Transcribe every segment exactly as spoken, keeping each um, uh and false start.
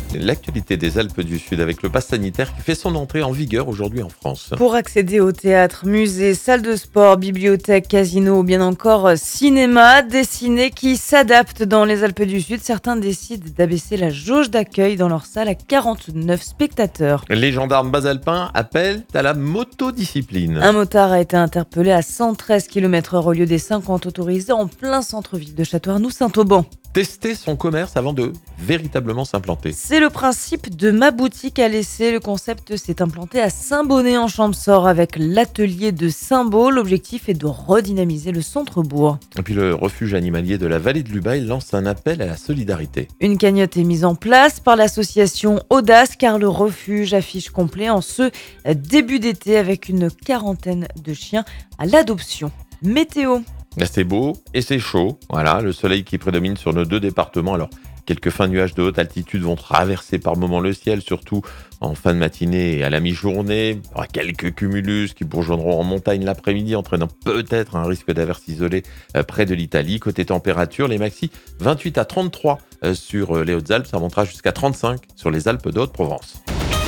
L'actualité des Alpes du Sud avec le pass sanitaire qui fait son entrée en vigueur aujourd'hui en France. Pour accéder au théâtre, musée, salle de sport, bibliothèque, casino ou bien encore cinéma, des ciné qui s'adaptent dans les Alpes du Sud. Certains décident d'abaisser la jauge d'accueil dans leur salle à quarante-neuf spectateurs. Les gendarmes basalpins appellent à la motodiscipline. Un motard a été interpellé à cent treize kilomètres heure au lieu des cinquante autorisés en plein centre-ville de Château-Arnoux-Saint-Auban. Tester son commerce avant de véritablement s'implanter. C'est le principe de Ma Boutique à l'essai. Le concept s'est implanté à Saint-Bonnet en Champsaur avec l'atelier de Saint-Beau. L'objectif est de redynamiser le centre-bourg. Et puis le refuge animalier de la vallée de l'Ubaye lance un appel à la solidarité. Une cagnotte est mise en place par l'association Audace car le refuge affiche complet en ce début d'été avec une quarantaine de chiens à l'adoption. Météo. C'est beau et c'est chaud. Voilà, le soleil qui prédomine sur nos deux départements. Alors, quelques fins nuages de haute altitude vont traverser par moments le ciel, surtout en fin de matinée et à la mi-journée. Il y aura quelques cumulus qui bourgeonneront en montagne l'après-midi, entraînant peut-être un risque d'averse isolé près de l'Italie. Côté température, les maxi vingt-huit à trente-trois sur les Hautes-Alpes. Ça montera jusqu'à trente-cinq sur les Alpes de Haute-Provence.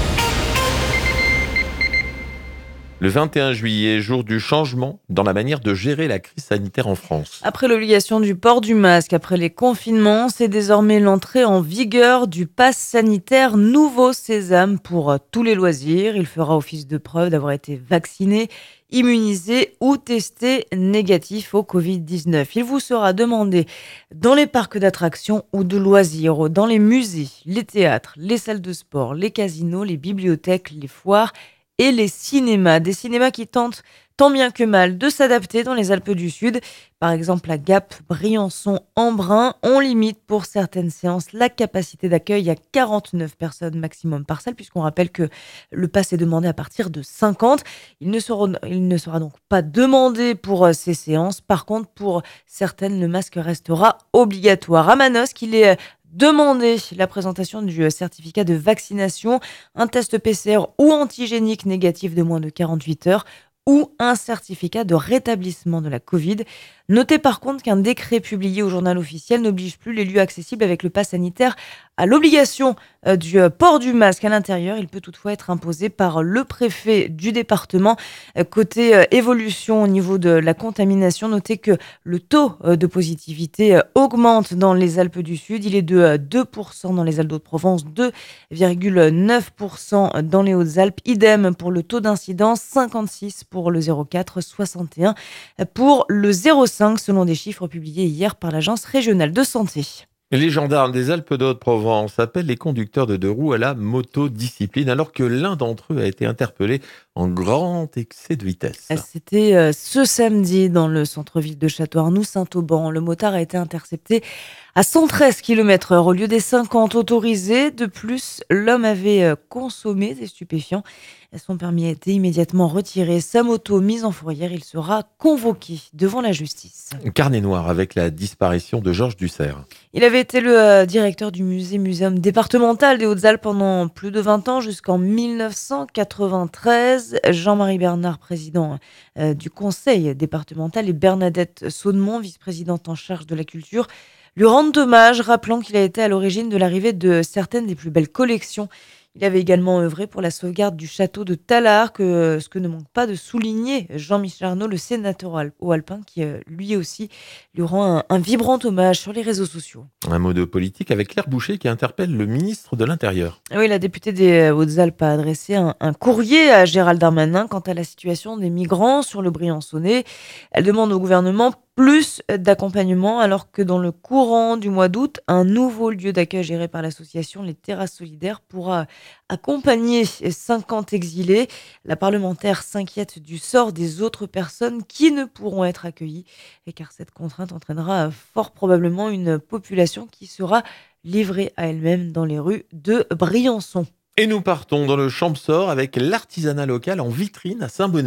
Le vingt et un juillet, jour du changement dans la manière de gérer la crise sanitaire en France. Après l'obligation du port du masque, après les confinements, c'est désormais l'entrée en vigueur du pass sanitaire nouveau sésame pour tous les loisirs. Il fera office de preuve d'avoir été vacciné, immunisé ou testé négatif au covid dix-neuf. Il vous sera demandé dans les parcs d'attractions ou de loisirs, dans les musées, les théâtres, les salles de sport, les casinos, les bibliothèques, les foires et les cinémas. Des cinémas qui tentent tant bien que mal de s'adapter dans les Alpes du Sud. Par exemple, à Gap, Briançon, Embrun, on limite pour certaines séances la capacité d'accueil à quarante-neuf personnes maximum par salle, puisqu'on rappelle que le pass est demandé à partir de cinquante. Il ne sera, il ne sera donc pas demandé pour ces séances. Par contre, pour certaines, le masque restera obligatoire. À Manosque, il est demandez la présentation du certificat de vaccination, un test P C R ou antigénique négatif de moins de quarante-huit heures ou un certificat de rétablissement de la Covid. Notez par contre qu'un décret publié au journal officiel n'oblige plus les lieux accessibles avec le pass sanitaire à l'obligation du port du masque à l'intérieur. Il peut toutefois être imposé par le préfet du département. Côté évolution au niveau de la contamination, notez que le taux de positivité augmente dans les Alpes du Sud. Il est de deux pour cent dans les Alpes de-Provence, deux virgule neuf pour cent dans les Hautes-Alpes. Idem pour le taux d'incidence, cinquante-six pour le zéro quatre, soixante et un pour le zéro cinq, selon des chiffres publiés hier par l'Agence régionale de santé. Les gendarmes des Alpes de Haute-Provence appellent les conducteurs de deux roues à la motodiscipline alors que l'un d'entre eux a été interpellé en grand excès de vitesse. C'était ce samedi dans le centre-ville de Château-Arnoux-Saint-Auban. Le motard a été intercepté à cent treize kilomètres heure au lieu des cinquante autorisés. De plus, l'homme avait consommé des stupéfiants. Son permis a été immédiatement retiré. Sa moto mise en fourrière, il sera convoqué devant la justice. Carnet noir avec la disparition de Georges Dussert. Il avait été le euh, directeur du musée muséum départemental des Hautes-Alpes pendant plus de vingt ans, jusqu'en mille neuf cent quatre-vingt-treize. Jean-Marie Bernard, président euh, du conseil départemental, et Bernadette Saudemont, vice-présidente en charge de la culture, lui rendent hommage, rappelant qu'il a été à l'origine de l'arrivée de certaines des plus belles collections. Il avait également œuvré pour la sauvegarde du château de Tallard, que, ce que ne manque pas de souligner Jean-Michel Arnaud, le sénateur haut-alpin, qui lui aussi lui rend un, un vibrant hommage sur les réseaux sociaux. Un mot de politique avec Claire Boucher qui interpelle le ministre de l'Intérieur. Oui, la députée des Hautes-Alpes a adressé un, un courrier à Gérald Darmanin quant à la situation des migrants sur le Briançonnais. Elle demande au gouvernement plus d'accompagnement alors que dans le courant du mois d'août, un nouveau lieu d'accueil géré par l'association Les Terrasses Solidaires pourra accompagner cinquante exilés. La parlementaire s'inquiète du sort des autres personnes qui ne pourront être accueillies, car cette contrainte entraînera fort probablement une population qui sera livrée à elle-même dans les rues de Briançon. Et nous partons dans le Champsaur avec l'artisanat local en vitrine à Saint-Bonnet.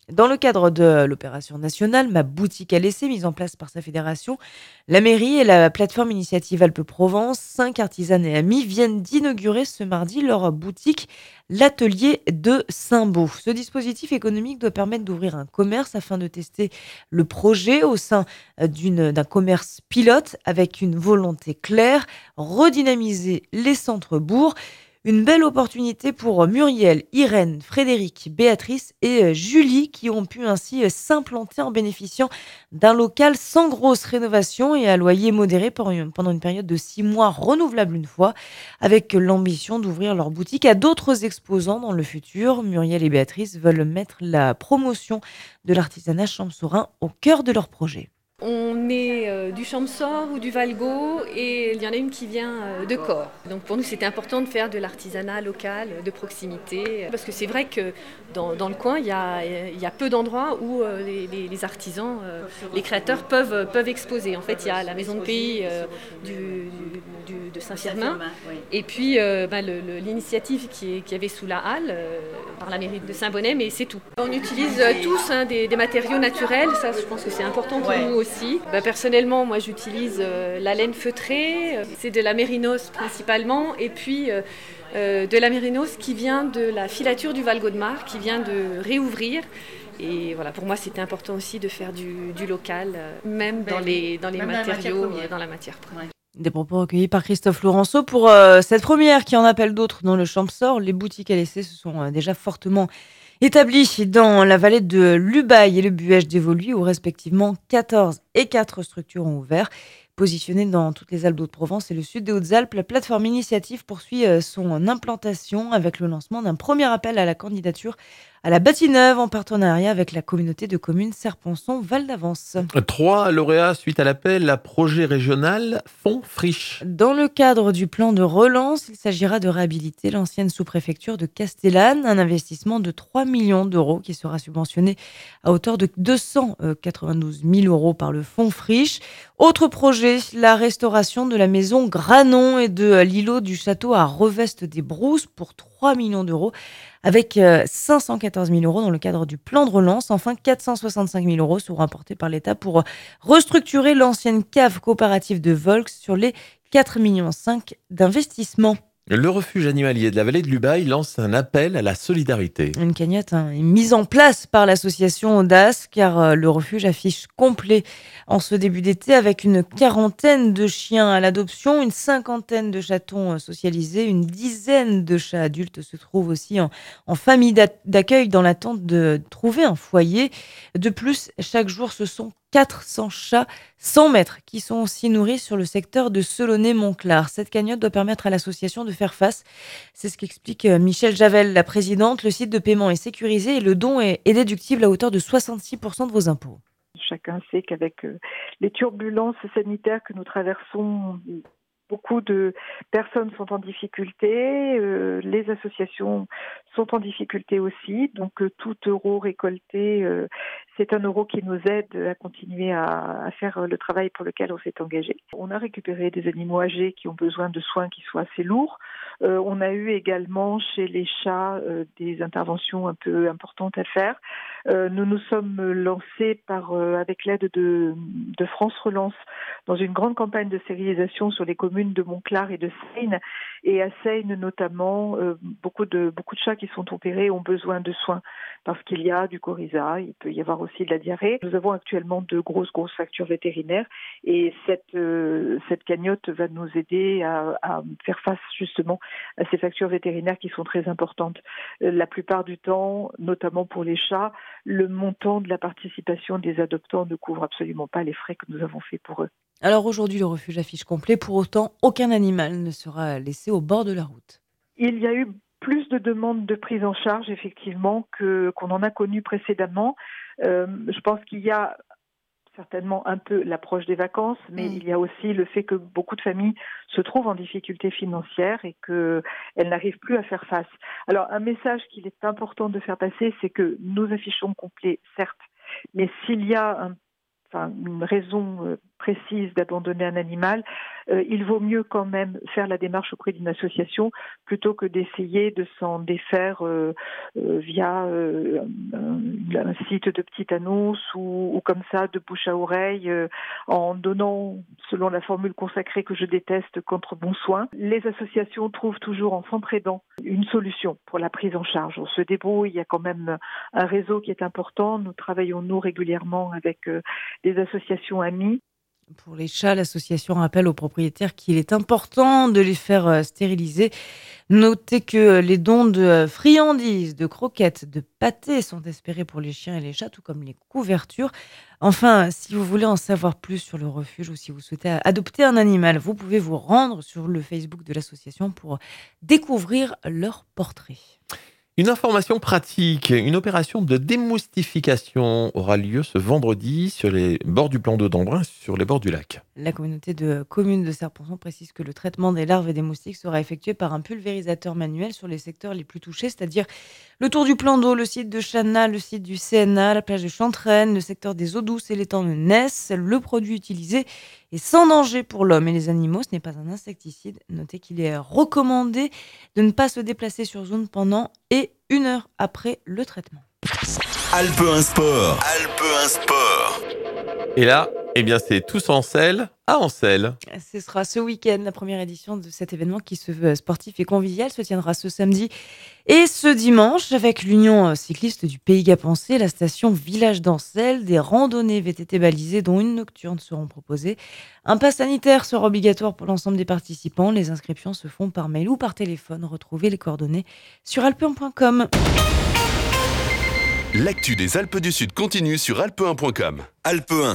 Dans le cadre de l'opération nationale Ma boutique à l'essai, mise en place par sa fédération, la mairie et la plateforme Initiative Alpes-Provence, cinq artisanes et amis, viennent d'inaugurer ce mardi leur boutique, l'atelier de Saint-Beau. Ce dispositif économique doit permettre d'ouvrir un commerce afin de tester le projet au sein euh, d'une- d'un commerce pilote avec une volonté claire, redynamiser les centres-bourgs. Une belle opportunité pour Muriel, Irène, Frédéric, Béatrice et euh, Julie qui ont pu ainsi euh, s'implanter en bénéficiant d'un local sans grosse rénovation et à loyer modéré pour une- pendant une période de six mois renouvelable une fois, avec l'ambition d'ouvrir leur boutique à d'autres exposants dans le futur. Muriel et Béatrice veulent mettre la promotion de l'artisanat champsaurin au cœur de leur projet. On est euh, du Champsaur ou du Valgo et il y en a une qui vient euh, de Corps. Donc pour nous c'était important de faire de l'artisanat local, de proximité, parce que c'est vrai que dans, dans le coin il y a, il y a peu d'endroits où euh, les, les- les artisans, euh, les créateurs peuvent, peuvent exposer. En fait il y a la maison de pays euh, du, du- du- de Saint-Firmin et puis euh, ben, le- le- l'initiative qui, est- qui avait sous la halle euh, par la mairie de Saint-Bonnet, mais c'est tout. On utilise euh, tous hein, des, des matériaux naturels, ça je pense que c'est important pour nous aussi. Bah, personnellement, moi j'utilise euh, la laine feutrée, euh, c'est de la mérinos principalement, et puis euh, euh, de la mérinos qui vient de la filature du Val-Gaudemar, qui vient de réouvrir. Et voilà, pour moi c'était important aussi de faire du, du local, euh, même dans les, dans les Même dans la matière matériaux, première. euh, dans la matière première. Des propos recueillis par Christophe Laurenceau pour euh, cette première qui en appelle d'autres dans le Champsaur. Les boutiques à l'essai se sont euh, déjà fortement établies dans la vallée de l'Ubaye et le Buège d'Évoluy, où respectivement quatorze et quatre structures ont ouvert. Positionnée dans toutes les Alpes d'Haute-Provence et le sud des Hautes-Alpes, la plateforme Initiative poursuit euh, son implantation avec le lancement d'un premier appel à la candidature à la Bâtie-Neuve en partenariat avec la communauté de communes Serponçon-Val d'Avance. Trois lauréats suite à l'appel à projet régional Fonds Friche. Dans le cadre du plan de relance, il s'agira de réhabiliter l'ancienne sous-préfecture de Castellane, un investissement de trois millions d'euros qui sera subventionné à hauteur de deux cent quatre-vingt-douze mille euros par le fonds Friche. Autre projet, la restauration de la maison Granon et de l'îlot du château à Reveste des Brousses pour trois millions d'euros avec euh, cinq cent quatorze mille euros dans le cadre du plan de relance. Enfin, quatre cent soixante-cinq mille euros seront apportés par l'État pour restructurer l'ancienne cave coopérative de Volx sur les quatre virgule cinq millions d'investissement. Le refuge animalier de la vallée de l'Ubaye lance un appel à la solidarité. Une cagnotte hein, est mise en place par l'association Audace car euh, le refuge affiche complet en ce début d'été avec une quarantaine de chiens à l'adoption, une cinquantaine de chatons euh, socialisés, une dizaine de chats adultes se trouvent aussi en, en famille d'a- d'accueil dans l'attente de trouver un foyer. De plus, chaque jour, ce sont quatre cents chats sans maître qui sont aussi nourris sur le secteur de Selaunay-Montclar. Cette cagnotte doit permettre à l'association de faire face. C'est ce qu'explique euh, Michel Javel, la présidente. Le site de paiement est sécurisé et le don est, est déductible à hauteur de soixante-six pour cent de vos impôts. Chacun sait qu'avec euh, les turbulences sanitaires que nous traversons, beaucoup de personnes sont en difficulté, euh, les associations sont en difficulté aussi, donc euh, tout euro récolté, euh, c'est un euro qui nous aide à continuer à, à faire le travail pour lequel on s'est engagé. On a récupéré des animaux âgés qui ont besoin de soins qui soient assez lourds. Euh, on a eu également chez les chats euh, des interventions un peu importantes à faire. Euh, nous nous sommes lancés par, euh, avec l'aide de, de France Relance dans une grande campagne de stérilisation sur les communes de Montclar et de Seine. Et à Seine notamment, euh, beaucoup de beaucoup de chats qui sont opérés ont besoin de soins parce qu'il y a du coryza, il peut y avoir aussi de la diarrhée. Nous avons actuellement de grosses grosses factures vétérinaires et cette euh, cette cagnotte va nous aider à, à faire face justement à ces factures vétérinaires qui sont très importantes. Euh, la plupart du temps, notamment pour les chats, le montant de la participation des adoptants ne couvre absolument pas les frais que nous avons faits pour eux. Alors aujourd'hui, le refuge affiche complet. Pour autant, aucun animal ne sera laissé au bord de la route. Il y a eu plus de demandes de prise en charge, effectivement, que qu'on en a connu précédemment. Euh, je pense qu'il y a certainement un peu l'approche des vacances, mais Mmh. il y a aussi le fait que beaucoup de familles se trouvent en difficulté financière et qu'elles n'arrivent plus à faire face. Alors, un message qu'il est important de faire passer, c'est que nous affichons complet, certes, mais s'il y a un, enfin, une raison euh, précise d'abandonner un animal, euh, il vaut mieux quand même faire la démarche auprès d'une association plutôt que d'essayer de s'en défaire euh, euh, via euh, un, un site de petite annonce ou, ou comme ça de bouche à oreille euh, en donnant, selon la formule consacrée que je déteste, contre bon soin. Les associations trouvent toujours en s'entraidant une solution pour la prise en charge. On se débrouille, il y a quand même un réseau qui est important. Nous travaillons nous régulièrement avec euh, des associations amies. Pour les chats, l'association rappelle aux propriétaires qu'il est important de les faire euh, stériliser. Notez que euh, les dons de euh, friandises, de croquettes, de pâtés sont espérés pour les chiens et les chats, tout comme les couvertures. Enfin, si vous voulez en savoir plus sur le refuge ou si vous souhaitez adopter un animal, vous pouvez vous rendre sur le Facebook de l'association pour découvrir leur portrait. Une information pratique, une opération de démoustification aura lieu ce vendredi sur les bords du plan d'eau d'Embrun, sur les bords du lac. La communauté de communes de Serponçon précise que le traitement des larves et des moustiques sera effectué par un pulvérisateur manuel sur les secteurs les plus touchés, c'est-à-dire le tour du plan d'eau, le site de Chana, le site du C N A, la plage de Chantraine, le secteur des eaux douces et l'étang de Ness. Le produit utilisé est sans danger pour l'homme et les animaux. Ce n'est pas un insecticide. Notez qu'il est recommandé de ne pas se déplacer sur zone pendant et une heure après le traitement. Alpe un Sport. Alpe un Sport. Et là, eh bien, c'est tous en selle à Ancelles. Ce sera ce week-end, la première édition de cet événement qui se veut sportif et convivial se tiendra ce samedi et ce dimanche avec l'Union cycliste du Pays Gapençais, la station Village d'Ancelles, des randonnées V T T balisées dont une nocturne seront proposées. Un pass sanitaire sera obligatoire pour l'ensemble des participants. Les inscriptions se font par mail ou par téléphone. Retrouvez les coordonnées sur alpe un point com. L'actu des Alpes du Sud continue sur alpe un point com. Alpe un.